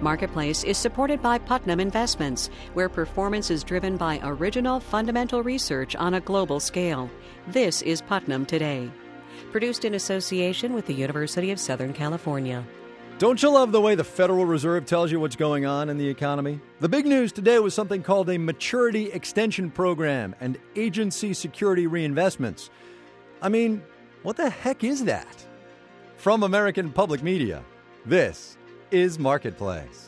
Marketplace is supported by Putnam Investments, where performance is driven by original fundamental research on a global scale. This is Putnam Today. Produced in association with the University of Southern California. Don't you love the way the Federal Reserve tells you what's going on in the economy? The big news today was something called a Maturity Extension Program and Agency Security Reinvestments. I mean, what the heck is that? From American Public Media, this is Marketplace.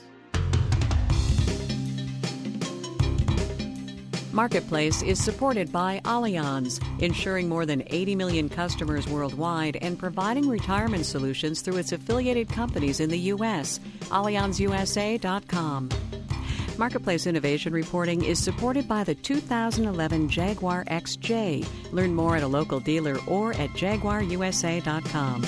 Marketplace is supported by Allianz, insuring more than 80 million customers worldwide and providing retirement solutions through its affiliated companies in the U.S. AllianzUSA.com. Marketplace Innovation Reporting is supported by the 2011 Jaguar XJ. Learn more at a local dealer or at JaguarUSA.com.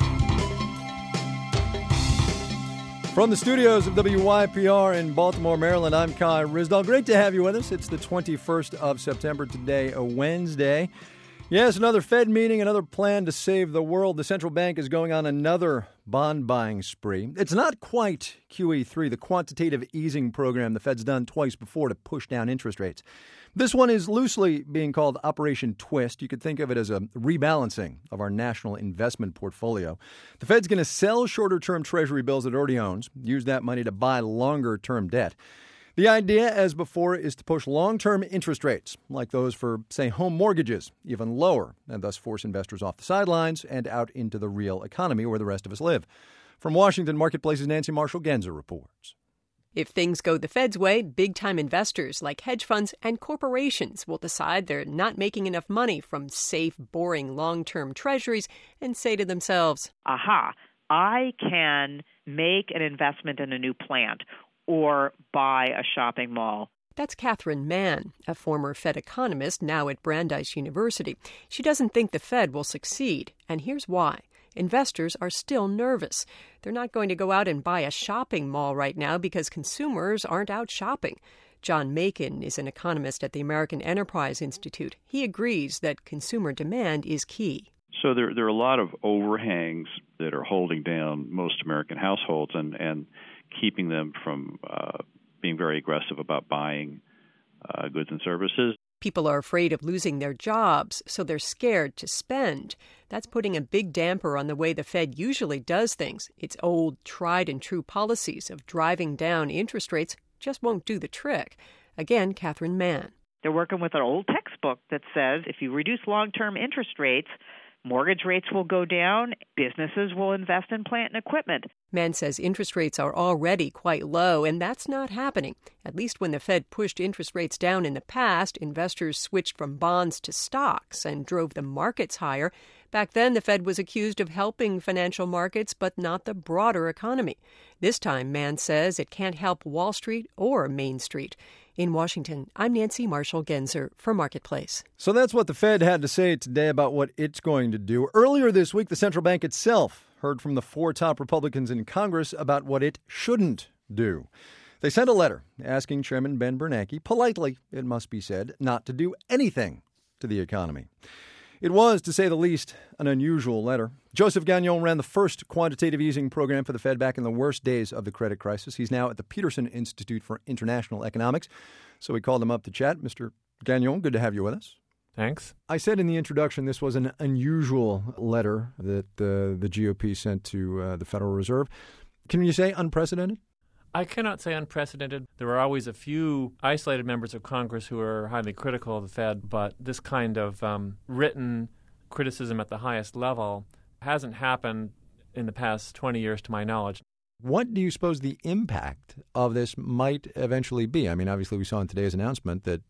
From the studios of WYPR in Baltimore, Maryland, I'm Kai Ryssdal. Great to have you with us. It's the 21st of September today, a Wednesday. Yes, another Fed meeting, another plan to save the world. The central bank is going on another bond buying spree. It's not quite QE3, the quantitative easing program the Fed's done twice before to push down interest rates. This one is loosely being called Operation Twist. You could think of it as a rebalancing of our national investment portfolio. The Fed's going to sell shorter-term Treasury bills it already owns, use that money to buy longer-term debt. The idea, as before, is to push long-term interest rates, like those for, say, home mortgages, even lower, and thus force investors off the sidelines and out into the real economy where the rest of us live. From Washington, Marketplace's Nancy Marshall-Genzer reports. If things go the Fed's way, big-time investors like hedge funds and corporations will decide they're not making enough money from safe, boring long-term treasuries and say to themselves, aha, I can make an investment in a new plant or buy a shopping mall. That's Catherine Mann, a former Fed economist now at Brandeis University. She doesn't think the Fed will succeed, and here's why. Investors are still nervous. They're not going to go out and buy a shopping mall right now because consumers aren't out shopping. John Makin is an economist at the American Enterprise Institute. He agrees that consumer demand is key. So there are a lot of overhangs that are holding down most American households and keeping them from being very aggressive about buying goods and services. People are afraid of losing their jobs, so they're scared to spend. That's putting a big damper on the way the Fed usually does things. Its old, tried-and-true policies of driving down interest rates just won't do the trick. Again, Catherine Mann. They're working with an old textbook that says if you reduce long-term interest rates, mortgage rates will go down, businesses will invest in plant and equipment. Mann says interest rates are already quite low, and that's not happening. At least when the Fed pushed interest rates down in the past, investors switched from bonds to stocks and drove the markets higher. Back then, the Fed was accused of helping financial markets, but not the broader economy. This time, Mann says it can't help Wall Street or Main Street. In Washington, I'm Nancy Marshall-Genzer for Marketplace. So that's what the Fed had to say today about what it's going to do. Earlier this week, the central bank itself heard from the four top Republicans in Congress about what it shouldn't do. They sent a letter asking Chairman Ben Bernanke, politely, it must be said, not to do anything to the economy. It was, to say the least, an unusual letter. Joseph Gagnon ran the first quantitative easing program for the Fed back in the worst days of the credit crisis. He's now at the Peterson Institute for International Economics. So we called him up to chat. Mr. Gagnon, good to have you with us. Thanks. I said in the introduction this was an unusual letter that the GOP sent to the Federal Reserve. Can you say unprecedented? I cannot say unprecedented. There are always a few isolated members of Congress who are highly critical of the Fed, but this kind of written criticism at the highest level hasn't happened in the past 20 years to my knowledge. What do you suppose the impact of this might eventually be? I mean, obviously we saw in today's announcement that,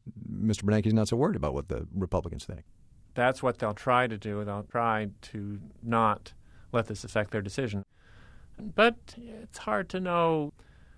Mr. Bernanke's not so worried about what the Republicans think. That's what they'll try to do. They'll try to not let this affect their decision. But it's hard to know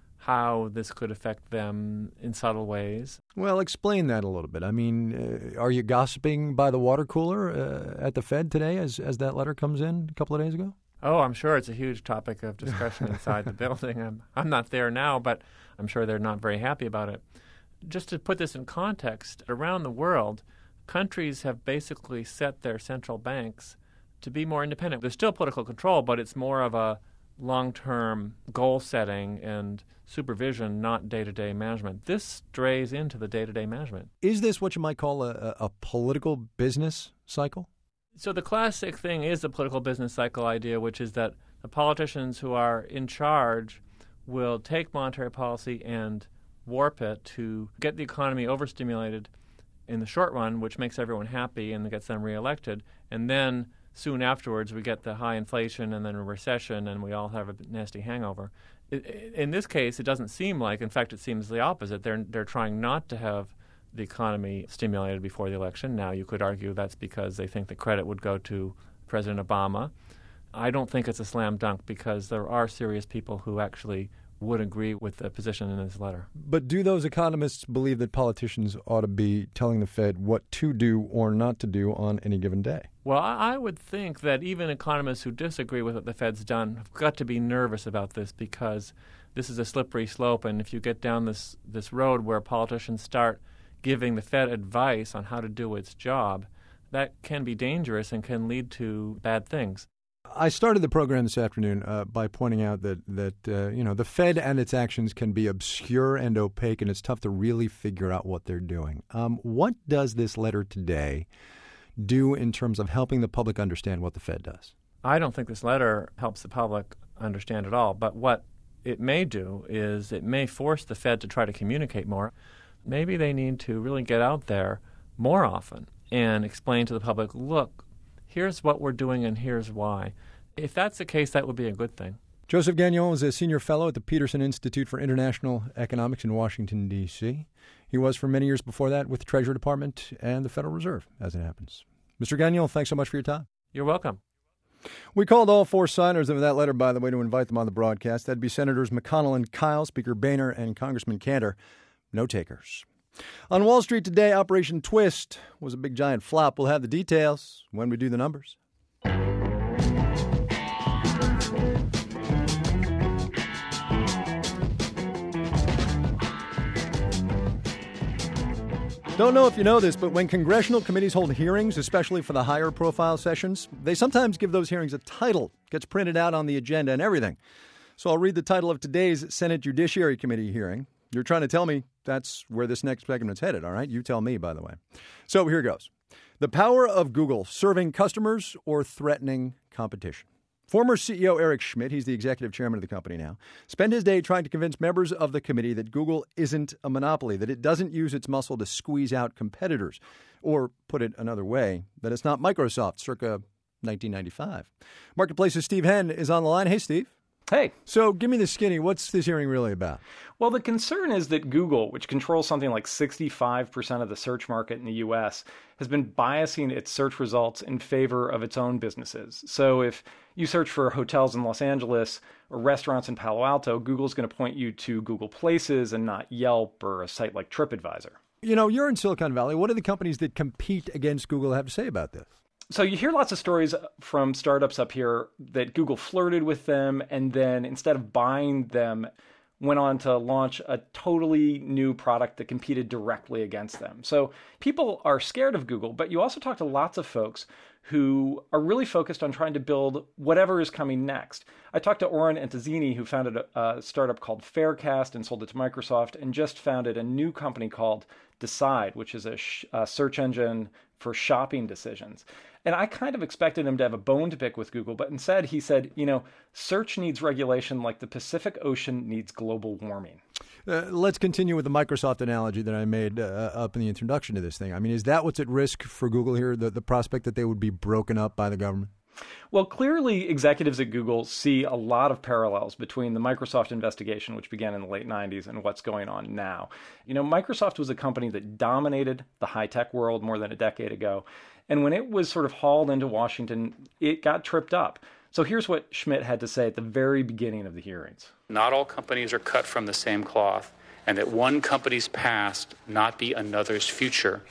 how this could affect them in subtle ways. Well, explain that a little bit. I mean, are you gossiping by the water cooler at the Fed today as that letter comes in a couple of days ago? Oh, I'm sure it's a huge topic of discussion inside the building. I'm not there now, but I'm sure they're not very happy about it. Just to put this in context, around the world, countries have basically set their central banks to be more independent. There's still political control, but it's more of a long-term goal setting and supervision, not day-to-day management. This strays into the day-to-day management. Is this what you might call a political business cycle? So the classic thing is the political business cycle idea, which is that the politicians who are in charge will take monetary policy and warp it to get the economy overstimulated in the short run, which makes everyone happy and gets them reelected. And then soon afterwards, we get the high inflation and then a recession, and we all have a nasty hangover. In this case, it doesn't seem like, in fact, it seems the opposite. They're trying not to have the economy stimulated before the election. Now, you could argue that's because they think the credit would go to President Obama. I don't think it's a slam dunk because there are serious people who actually would agree with the position in his letter. But do those economists believe that politicians ought to be telling the Fed what to do or not to do on any given day? Well, I would think that even economists who disagree with what the Fed's done have got to be nervous about this because this is a slippery slope, and if you get down this road where politicians start giving the Fed advice on how to do its job, that can be dangerous and can lead to bad things. I started the program this afternoon by pointing out that the Fed and its actions can be obscure and opaque, and it's tough to really figure out what they're doing. What does this letter today do in terms of helping the public understand what the Fed does? I don't think this letter helps the public understand at all, but what it may do is it may force the Fed to try to communicate more. Maybe they need to really get out there more often and explain to the public, look, here's what we're doing and here's why. If that's the case, that would be a good thing. Joseph Gagnon is a senior fellow at the Peterson Institute for International Economics in Washington, D.C. He was for many years before that with the Treasury Department and the Federal Reserve, as it happens. Mr. Gagnon, thanks so much for your time. You're welcome. We called all four signers of that letter, by the way, to invite them on the broadcast. That'd be Senators McConnell and Kyle, Speaker Boehner, and Congressman Cantor. No takers. On Wall Street today, Operation Twist was a big giant flop. We'll have the details when we do the numbers. Don't know if you know this, but when congressional committees hold hearings, especially for the higher profile sessions, they sometimes give those hearings a title. It gets printed out on the agenda and everything. So I'll read the title of today's Senate Judiciary Committee hearing. You're trying to tell me that's where this next segment's headed, all right? You tell me, by the way. So here goes. The power of Google, serving customers or threatening competition. Former CEO Eric Schmidt, he's the executive chairman of the company now, spent his day trying to convince members of the committee that Google isn't a monopoly, that it doesn't use its muscle to squeeze out competitors. Or, put it another way, that it's not Microsoft circa 1995. Marketplace's Steve Henn is on the line. Hey, Steve. Hey. So give me the skinny. What's this hearing really about? Well, the concern is that Google, which controls something like 65% of the search market in the U.S., has been biasing its search results in favor of its own businesses. So if you search for hotels in Los Angeles or restaurants in Palo Alto, Google's going to point you to Google Places and not Yelp or a site like TripAdvisor. You know, you're in Silicon Valley. What do the companies that compete against Google have to say about this? So you hear lots of stories from startups up here that Google flirted with them and then instead of buying them, went on to launch a totally new product that competed directly against them. So people are scared of Google, but you also talk to lots of folks who are really focused on trying to build whatever is coming next. I talked to Oren Antizini, who founded a startup called Faircast and sold it to Microsoft, and just founded a new company called Decide, which is a search engine for shopping decisions. And I kind of expected him to have a bone to pick with Google, but instead he said, search needs regulation like the Pacific Ocean needs global warming. Let's continue with the Microsoft analogy that I made up in the introduction to this thing. I mean, is that what's at risk for Google here, the prospect that they would be broken up by the government? Well, clearly executives at Google see a lot of parallels between the Microsoft investigation, which began in the late 90s, and what's going on now. Microsoft was a company that dominated the high-tech world more than a decade ago. And when it was sort of hauled into Washington, it got tripped up. So here's what Schmidt had to say at the very beginning of the hearings. Not all companies are cut from the same cloth, and that one company's past not be another's future.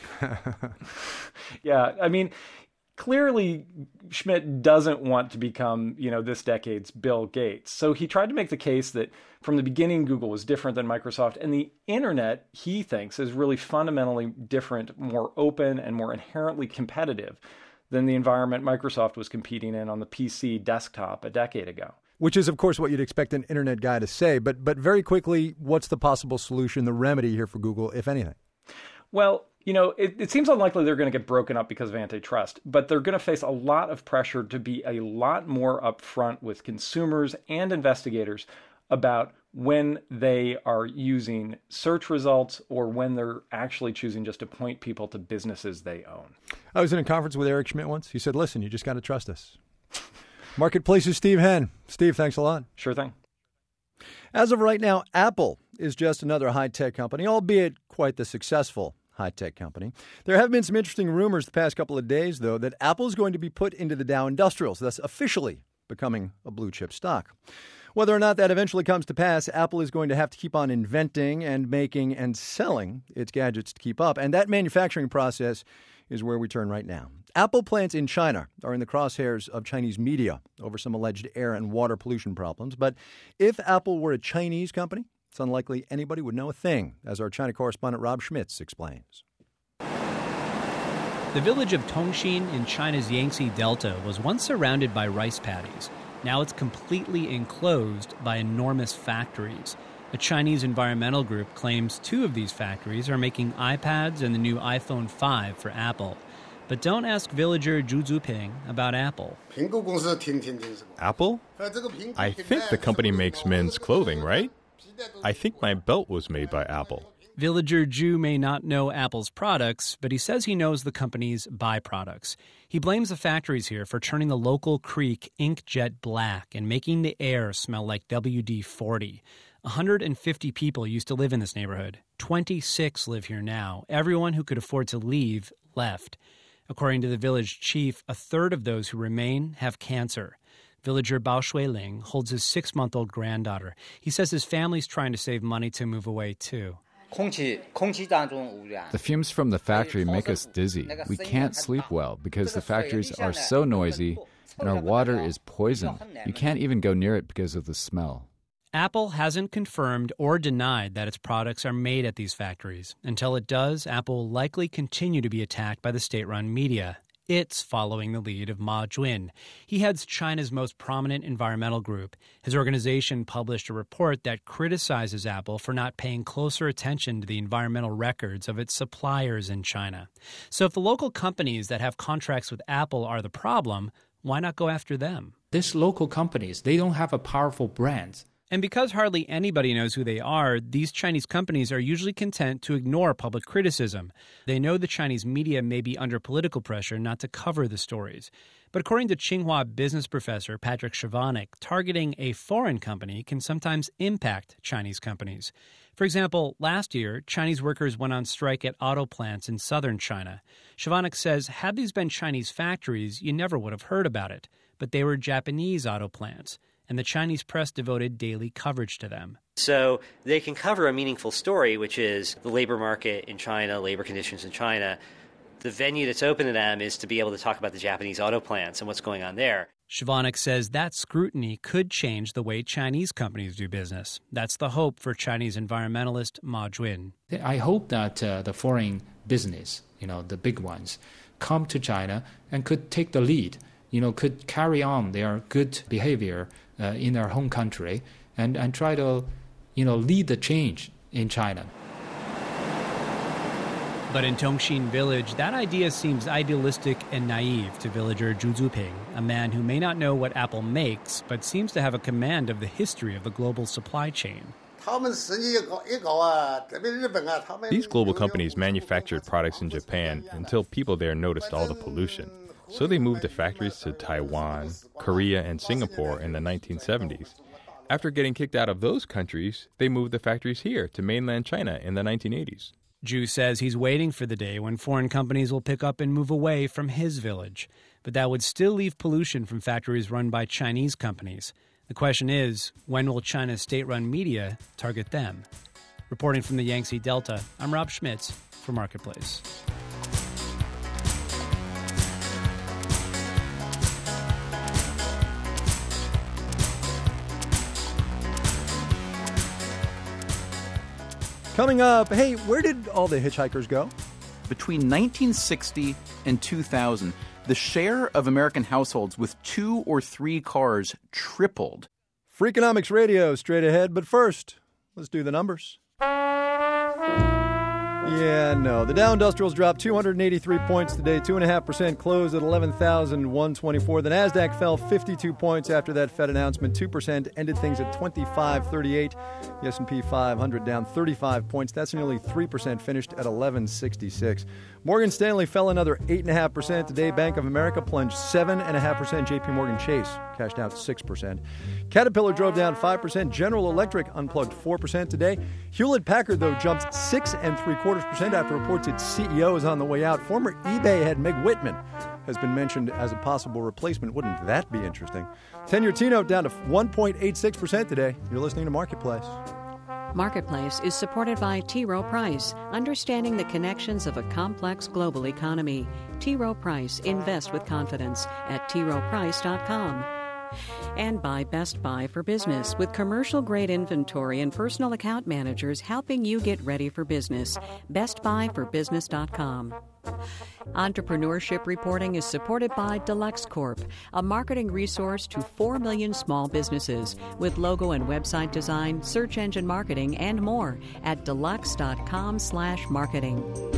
Yeah, I mean, clearly Schmidt doesn't want to become, this decade's Bill Gates. So he tried to make the case that from the beginning, Google was different than Microsoft. And the internet, he thinks, is really fundamentally different, more open, and more inherently competitive than the environment Microsoft was competing in on the PC desktop a decade ago. Which is, of course, what you'd expect an internet guy to say. But very quickly, what's the possible solution, the remedy here for Google, if anything? Well, it seems unlikely they're going to get broken up because of antitrust, but they're going to face a lot of pressure to be a lot more upfront with consumers and investigators about when they are using search results or when they're actually choosing just to point people to businesses they own. I was in a conference with Eric Schmidt once. He said, listen, you just got to trust us. Marketplace's Steve Henn. Steve, thanks a lot. Sure thing. As of right now, Apple is just another high-tech company, albeit quite the successful high-tech company. There have been some interesting rumors the past couple of days, though, that Apple is going to be put into the Dow Industrials, thus officially becoming a blue-chip stock. Whether or not that eventually comes to pass, Apple is going to have to keep on inventing and making and selling its gadgets to keep up. And that manufacturing process is where we turn right now. Apple plants in China are in the crosshairs of Chinese media over some alleged air and water pollution problems. But if Apple were a Chinese company, it's unlikely anybody would know a thing, as our China correspondent Rob Schmitz explains. The village of Tongxin in China's Yangtze Delta was once surrounded by rice paddies. Now it's completely enclosed by enormous factories. A Chinese environmental group claims 2 of these factories are making iPads and the new iPhone 5 for Apple. But don't ask villager Zhu Zuping about Apple. Apple? I think the company makes men's clothing, right? I think my belt was made by Apple. Villager Zhu may not know Apple's products, but he says he knows the company's byproducts. He blames the factories here for turning the local creek inkjet black and making the air smell like WD-40. 150 people used to live in this neighborhood. 26 live here now. Everyone who could afford to leave left. According to the village chief, a third of those who remain have cancer. Villager Bao Shuiling holds his 6-month-old granddaughter. He says his family's trying to save money to move away, too. The fumes from the factory make us dizzy. We can't sleep well because the factories are so noisy and our water is poison. You can't even go near it because of the smell. Apple hasn't confirmed or denied that its products are made at these factories. Until it does, Apple will likely continue to be attacked by the state-run media. It's following the lead of Ma Jun. He heads China's most prominent environmental group. His organization published a report that criticizes Apple for not paying closer attention to the environmental records of its suppliers in China. So if the local companies that have contracts with Apple are the problem, why not go after them? These local companies, they don't have a powerful brand. And because hardly anybody knows who they are, these Chinese companies are usually content to ignore public criticism. They know the Chinese media may be under political pressure not to cover the stories. But according to Tsinghua business professor Patrick Chavanik, targeting a foreign company can sometimes impact Chinese companies. For example, last year, Chinese workers went on strike at auto plants in southern China. Chavanik says, had these been Chinese factories, you never would have heard about it. But they were Japanese auto plants, and the Chinese press devoted daily coverage to them. So they can cover a meaningful story, which is the labor market in China, labor conditions in China. The venue that's open to them is to be able to talk about the Japanese auto plants and what's going on there. Chavanik says that scrutiny could change the way Chinese companies do business. That's the hope for Chinese environmentalist Ma Jun. I hope that the foreign business, the big ones, come to China and could take the lead, could carry on their good behavior in their home country and try to, lead the change in China. But in Tongxin village, that idea seems idealistic and naive to villager Zhu Zuping, a man who may not know what Apple makes, but seems to have a command of the history of the global supply chain. These global companies manufactured products in Japan until people there noticed all the pollution. So they moved the factories to Taiwan, Korea, and Singapore in the 1970s. After getting kicked out of those countries, they moved the factories here to mainland China in the 1980s. Zhu says he's waiting for the day when foreign companies will pick up and move away from his village. But that would still leave pollution from factories run by Chinese companies. The question is, when will China's state-run media target them? Reporting from the Yangtze Delta, I'm Rob Schmitz for Marketplace. Coming up, hey, where did all the hitchhikers go? Between 1960 and 2000, the share of American households with 2 or 3 cars tripled. Freakonomics Radio straight ahead, but first, let's do the numbers. Yeah, no. The Dow Industrials dropped 283 points today, 2.5%, closed at 11,124. The Nasdaq fell 52 points after that Fed announcement, 2%, ended things at 2538. The S&P 500 down 35 points. That's nearly 3%, finished at 1166. Morgan Stanley fell another 8.5% today. Bank of America plunged 7.5%. J.P. Morgan Chase cashed out 6%. Caterpillar drove down 5%. General Electric unplugged 4% today. Hewlett-Packard, though, jumped 6.75% after reports its CEO is on the way out. Former eBay head Meg Whitman has been mentioned as a possible replacement. Wouldn't that be interesting? 10-year T-note down to 1.86% today. You're listening to Marketplace. Marketplace is supported by T. Rowe Price, understanding the connections of a complex global economy. T. Rowe Price, invest with confidence at troweprice.com. And by Best Buy for Business, with commercial-grade inventory and personal account managers helping you get ready for business. BestBuyForBusiness.com. Entrepreneurship reporting is supported by Deluxe Corp, a marketing resource to 4 million small businesses with logo and website design, search engine marketing, and more at deluxe.com/marketing.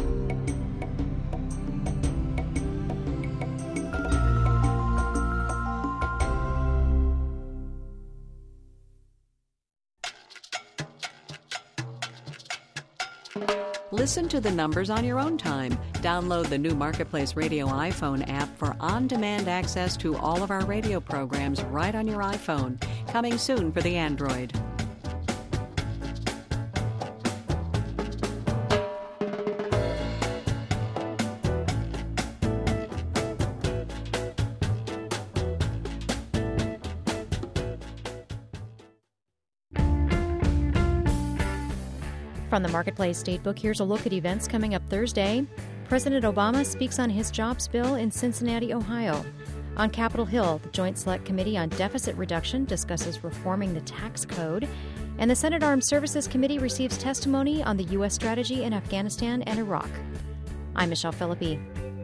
Listen to the numbers on your own time. Download the new Marketplace Radio iPhone app for on-demand access to all of our radio programs right on your iPhone. Coming soon for the Android. From the Marketplace Statebook, here's a look at events coming up Thursday. President Obama speaks on his jobs bill in Cincinnati, Ohio. On Capitol Hill, the Joint Select Committee on Deficit Reduction discusses reforming the tax code. And the Senate Armed Services Committee receives testimony on the U.S. strategy in Afghanistan and Iraq. I'm Michelle Philippi.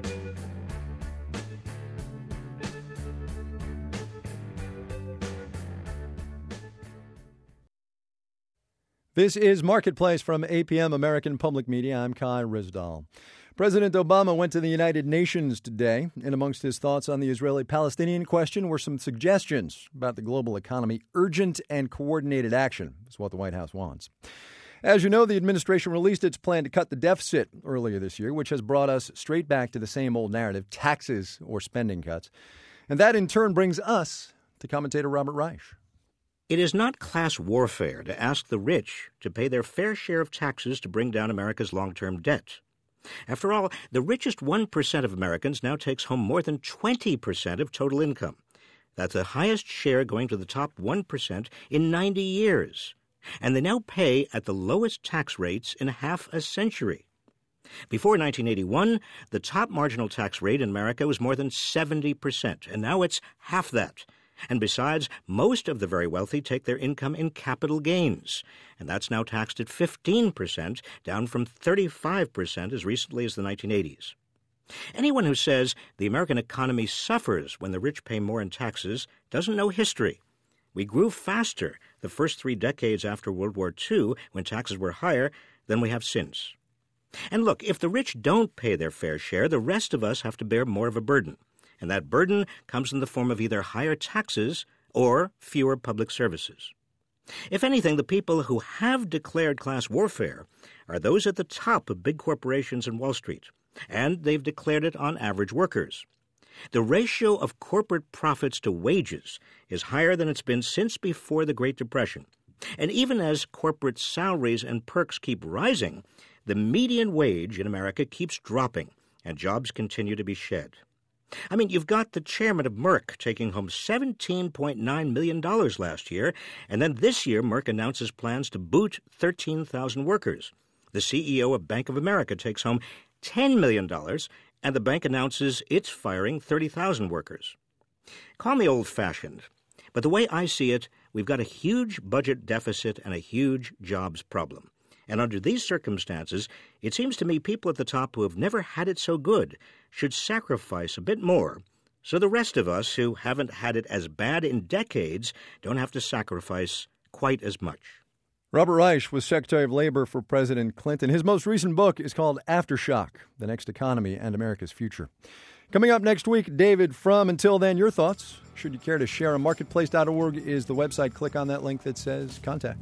This is Marketplace from APM American Public Media. I'm Kai Ryssdal. President Obama went to the United Nations today, and amongst his thoughts on the Israeli-Palestinian question were some suggestions about the global economy. Urgent and coordinated action is what the White House wants. As you know, the administration released its plan to cut the deficit earlier this year, which has brought us straight back to the same old narrative, taxes or spending cuts. And that in turn brings us to commentator Robert Reich. It is not class warfare to ask the rich to pay their fair share of taxes to bring down America's long-term debt. After all, the richest 1% of Americans now takes home more than 20% of total income. That's the highest share going to the top 1% in 90 years. And they now pay at the lowest tax rates in half a century. Before 1981, the top marginal tax rate in America was more than 70%, and now it's half that. And besides, most of the very wealthy take their income in capital gains, and that's now taxed at 15%, down from 35% as recently as the 1980s. Anyone who says the American economy suffers when the rich pay more in taxes doesn't know history. We grew faster the first 3 decades after World War II, when taxes were higher, than we have since. And look, if the rich don't pay their fair share, the rest of us have to bear more of a burden. And that burden comes in the form of either higher taxes or fewer public services. If anything, the people who have declared class warfare are those at the top of big corporations and Wall Street, and they've declared it on average workers. The ratio of corporate profits to wages is higher than it's been since before the Great Depression. And even as corporate salaries and perks keep rising, the median wage in America keeps dropping, and jobs continue to be shed. I mean, you've got the chairman of Merck taking home $17.9 million last year, and then this year Merck announces plans to boot 13,000 workers. The CEO of Bank of America takes home $10 million, and the bank announces it's firing 30,000 workers. Call me old-fashioned, but the way I see it, we've got a huge budget deficit and a huge jobs problem. And under these circumstances, it seems to me people at the top who have never had it so good should sacrifice a bit more So the rest of us who haven't had it as bad in decades don't have to sacrifice quite as much. Robert Reich was Secretary of Labor for President Clinton. His most recent book is called Aftershock, The Next Economy and America's Future. Coming up next week, David Frum. Until then, your thoughts. Should you care to share on marketplace.org is the website. Click on that link that says contact.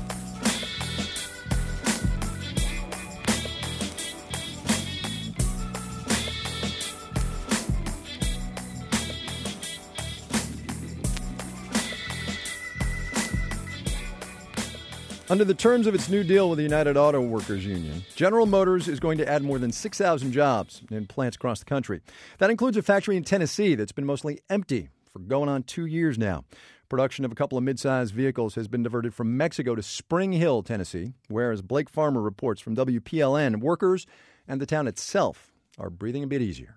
Under the terms of its new deal with the United Auto Workers Union, General Motors is going to add more than 6,000 jobs in plants across the country. That includes a factory in Tennessee that's been mostly empty for going on 2 years now. Production of a couple of mid-sized vehicles has been diverted from Mexico to Spring Hill, Tennessee, where, as Blake Farmer reports from WPLN, workers and the town itself are breathing a bit easier.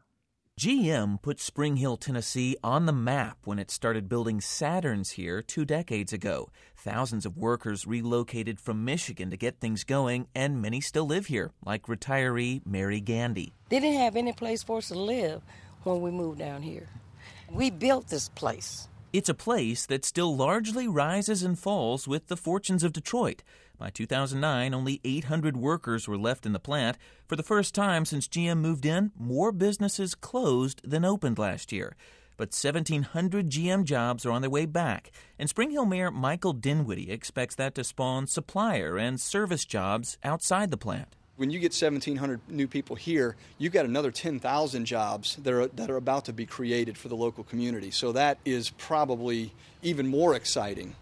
GM put Spring Hill, Tennessee on the map when it started building Saturns here 2 decades ago. Thousands of workers relocated from Michigan to get things going, and many still live here, like retiree Mary Gandy. They didn't have any place for us to live when we moved down here. We built this place. It's a place that still largely rises and falls with the fortunes of Detroit. By 2009, only 800 workers were left in the plant. For the first time since GM moved in, more businesses closed than opened last year. But 1,700 GM jobs are on their way back, and Spring Hill Mayor Michael Dinwiddie expects that to spawn supplier and service jobs outside the plant. When you get 1,700 new people here, you've got another 10,000 jobs that are about to be created for the local community. So that is probably even more exciting.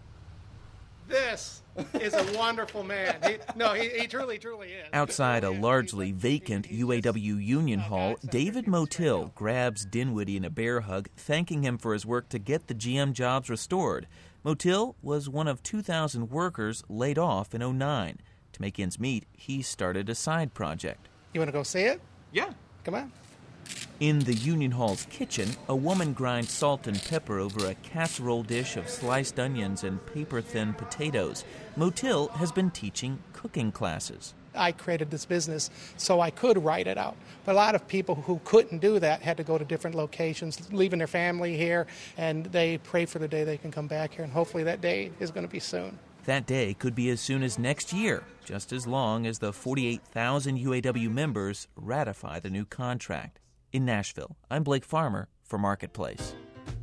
This is a wonderful man. He truly is. Outside a largely vacant UAW Union Hall, David Motil grabs Dinwiddie in a bear hug, thanking him for his work to get the GM jobs restored. Motil was one of 2,000 workers laid off in 2009. To make ends meet, he started a side project. You want to go see it? Yeah. Come on. In the Union Hall's kitchen, a woman grinds salt and pepper over a casserole dish of sliced onions and paper-thin potatoes. Motil has been teaching cooking classes. I created this business so I could write it out. But a lot of people who couldn't do that had to go to different locations, leaving their family here, and they pray for the day they can come back here, and hopefully that day is going to be soon. That day could be as soon as next year, just as long as the 48,000 UAW members ratify the new contract. In Nashville, I'm Blake Farmer for Marketplace.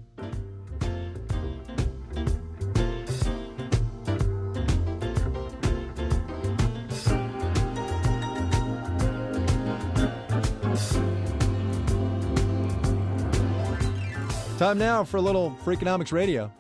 Time now for a little Freakonomics Radio.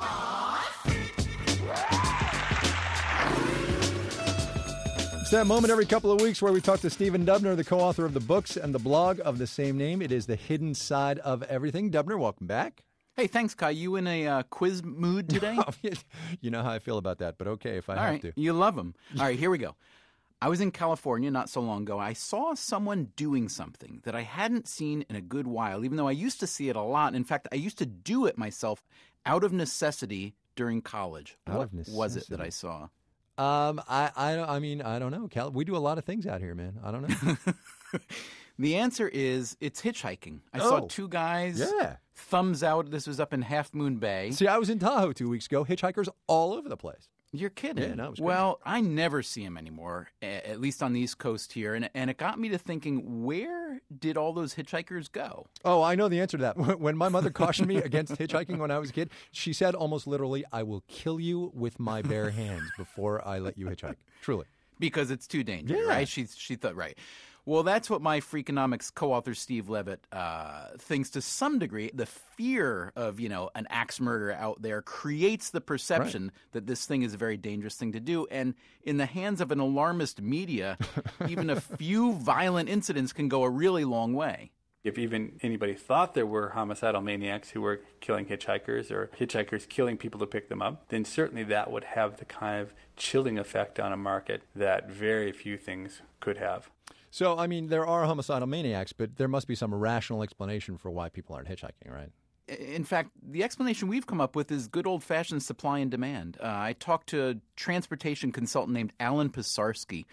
It's that moment every couple of weeks where we talk to Stephen Dubner, the co-author of the books and the blog of the same name. It is The Hidden Side of Everything. Dubner, welcome back. Hey, thanks, Kai. You in a quiz mood today? You know how I feel about that, but okay if I have to. You love them. All right, here we go. I was in California not so long ago. I saw someone doing something that I hadn't seen in a good while, even though I used to see it a lot. In fact, I used to do it myself out of necessity during college. What was it that I saw? I mean, I don't know. We do a lot of things out here, man. I don't know. The answer is it's hitchhiking. I saw two guys. Yeah. Thumbs out. This was up in Half Moon Bay. See, I was in Tahoe 2 weeks ago. Hitchhikers all over the place. You're kidding. Yeah, no, it was well, I never see them anymore, at least on the East Coast here. And it got me to thinking, where did all those hitchhikers go? Oh, I know the answer to that. When my mother cautioned me against hitchhiking when I was a kid, she said almost literally, I will kill you with my bare hands before I let you hitchhike. Truly. Because it's too dangerous, right? She thought, right. Well, that's what my Freakonomics co-author Steve Levitt thinks to some degree. The fear of, an axe murderer out there creates the perception that this thing is a very dangerous thing to do. And in the hands of an alarmist media, even a few violent incidents can go a really long way. If even anybody thought there were homicidal maniacs who were killing hitchhikers or hitchhikers killing people to pick them up, then certainly that would have the kind of chilling effect on a market that very few things could have. So, I mean, there are homicidal maniacs, but there must be some rational explanation for why people aren't hitchhiking, right? In fact, the explanation we've come up with is good old-fashioned supply and demand. I talked to a transportation consultant named Alan Pisarski,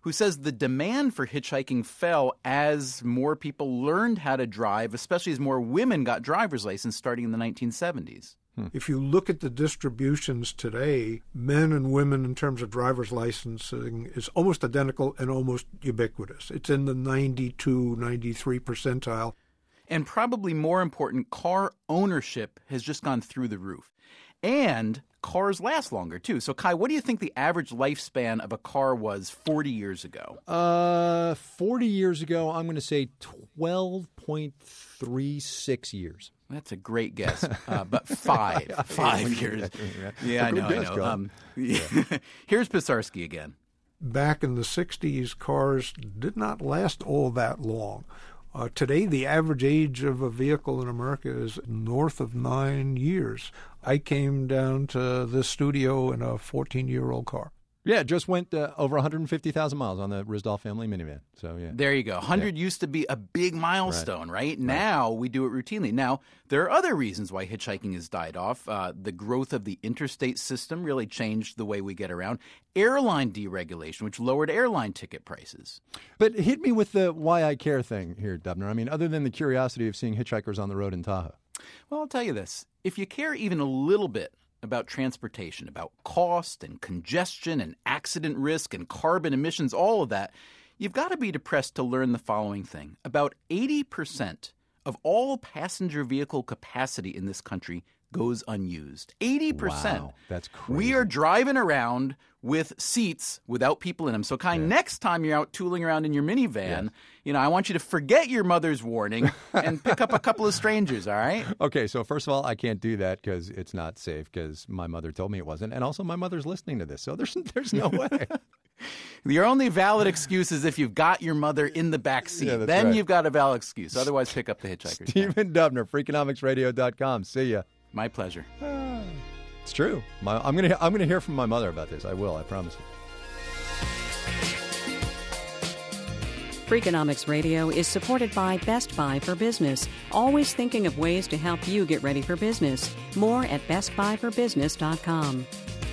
who says the demand for hitchhiking fell as more people learned how to drive, especially as more women got driver's license starting in the 1970s. If you look at the distributions today, men and women in terms of driver's licensing is almost identical and almost ubiquitous. It's in the 92, 93 percentile. And probably more important, car ownership has just gone through the roof. And cars last longer, too. So, Kai, what do you think the average lifespan of a car was 40 years ago? 40 years ago, I'm going to say 12.36 years. That's a great guess, but 5 years. Yeah, I know. Here's Pisarski again. Back in the 60s, cars did not last all that long. Today, the average age of a vehicle in America is north of 9 years. I came down to this studio in a 14-year-old car. Yeah, just went over 150,000 miles on the Risdall family minivan. So, yeah. There you go. 100 used to be a big milestone, right? Now we do it routinely. Now, there are other reasons why hitchhiking has died off. The growth of the interstate system really changed the way we get around. Airline deregulation, which lowered airline ticket prices. But hit me with the why I care thing here, Dubner. I mean, other than the curiosity of seeing hitchhikers on the road in Tahoe. Well, I'll tell you this. If you care even a little bit about transportation, about cost and congestion and accident risk and carbon emissions, all of that, you've got to be depressed to learn the following thing. About 80% of all passenger vehicle capacity in this country goes unused. 80%. Wow, that's crazy. We are driving around with seats without people in them. So, next time you're out tooling around in your minivan, I want you to forget your mother's warning and pick up a couple of strangers, all right? Okay, so first of all, I can't do that because it's not safe because my mother told me it wasn't. And also my mother's listening to this, so there's no way. Your only valid excuse is if you've got your mother in the back seat. Then right. You've got a valid excuse. Otherwise, pick up the hitchhikers. Stephen Dubner, Freakonomicsradio.com. See ya. My pleasure. It's true. I'm gonna hear from my mother about this. I will. I promise you. Freakonomics Radio is supported by Best Buy for Business, always thinking of ways to help you get ready for business. More at bestbuyforbusiness.com.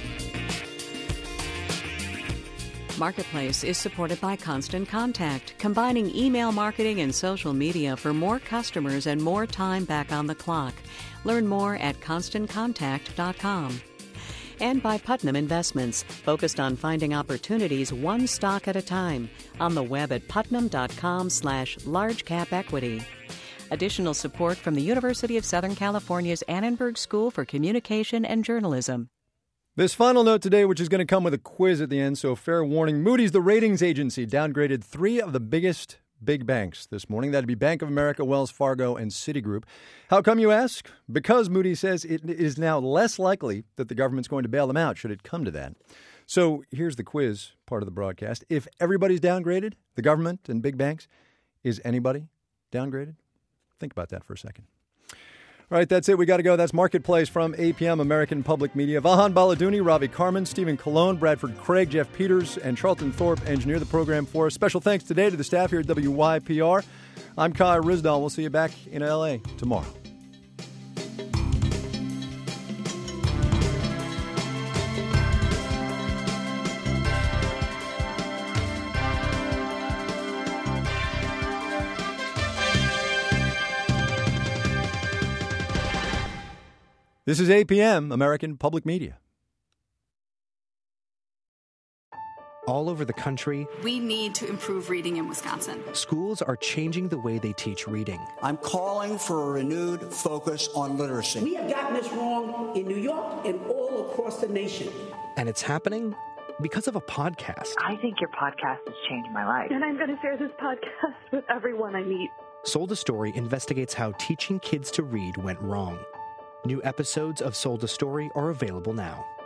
Marketplace is supported by Constant Contact, combining email marketing and social media for more customers and more time back on the clock. Learn more at ConstantContact.com. And by Putnam Investments, focused on finding opportunities one stock at a time. On the web at putnam.com/largecapequity. Additional support from the University of Southern California's Annenberg School for Communication and Journalism. This final note today, which is going to come with a quiz at the end, so fair warning. Moody's, the ratings agency, downgraded 3 of the biggest big banks this morning. That'd be Bank of America, Wells Fargo, and Citigroup. How come, you ask? Because Moody's says it is now less likely that the government's going to bail them out should it come to that. So here's the quiz part of the broadcast. If everybody's downgraded, the government and big banks, is anybody downgraded? Think about that for a second. All right, that's it. We got to go. That's Marketplace from APM, American Public Media. Vahan Baladouni, Ravi Carmen, Stephen Colon, Bradford Craig, Jeff Peters, and Charlton Thorpe engineer the program for us. Special thanks today to the staff here at WYPR. I'm Kai Risdall. We'll see you back in L.A. tomorrow. This is APM, American Public Media. All over the country, we need to improve reading in Wisconsin. Schools are changing the way they teach reading. I'm calling for a renewed focus on literacy. We have gotten this wrong in New York and all across the nation. And it's happening because of a podcast. I think your podcast has changed my life. And I'm going to share this podcast with everyone I meet. Sold a Story investigates how teaching kids to read went wrong. New episodes of Sold a Story are available now.